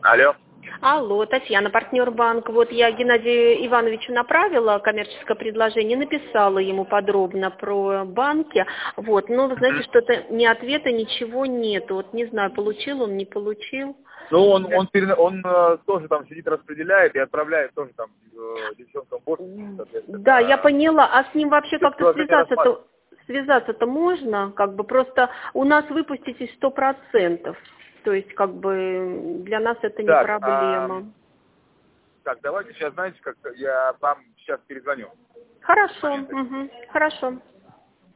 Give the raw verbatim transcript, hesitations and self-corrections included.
Алло. Алло, Татьяна, партнер банк. Вот я Геннадию Ивановичу направила коммерческое предложение, написала ему подробно про банки. Вот, но, вы знаете, что-то ни ответа, ничего нету. Вот не знаю, получил он, не получил. Ну, он, он, перена- он э, тоже там сидит, распределяет и отправляет тоже там э, девчонкам больше, соответственно. Да, я поняла. А с ним вообще Ты как-то предложение рассматриваешь. связаться-то связаться-то можно? Как бы просто у нас выпуститесь сто процентов. То есть, как бы для нас это не Так, а, проблема. так, давайте сейчас, знаете, как я вам сейчас перезвоню. Хорошо, угу, хорошо.